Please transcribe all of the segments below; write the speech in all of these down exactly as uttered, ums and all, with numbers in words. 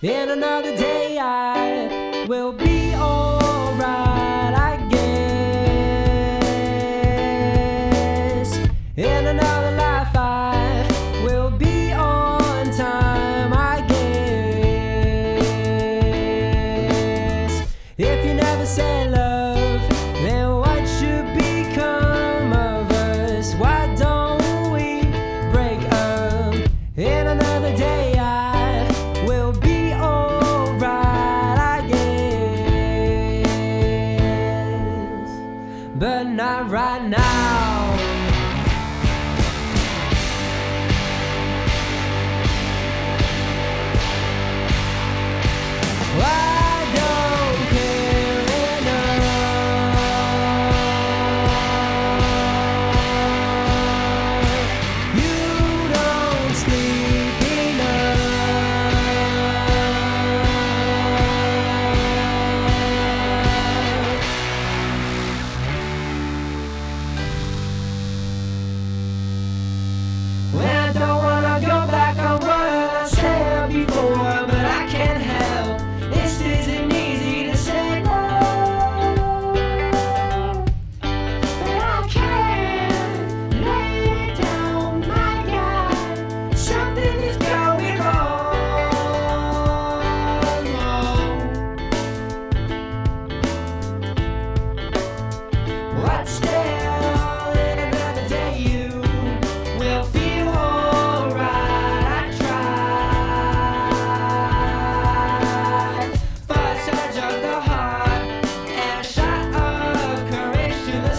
In another day I will be alright, I guess. In another life I will be on time, I guess. If you never said love, then what should become of us? Why don't we break up? In another day I will be alright, I guess. But not right now. I don't care enough. You don't sleep enough. Well, I don't wanna go back on what I said before, but I can't help. This isn't easy to say no, but I can't lay it down, my God. Something is going wrong. But still, in another day you will feel alright. I tried for a surge of the heart and a shot of courage to the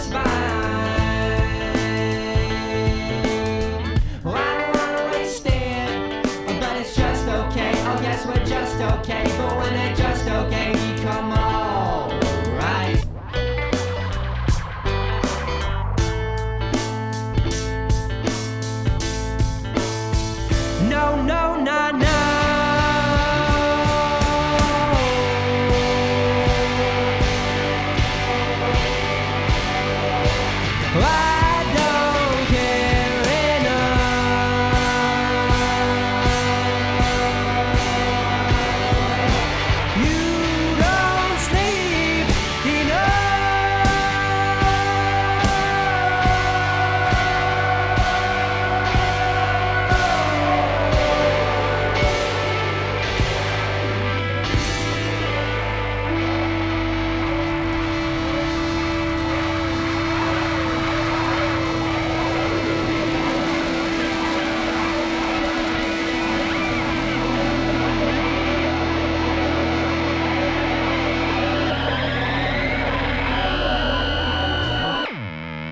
spine. Well, I don't wanna waste it, but it's just okay. Oh yes, we're just okay, but when they're just okay, become alright. No, no.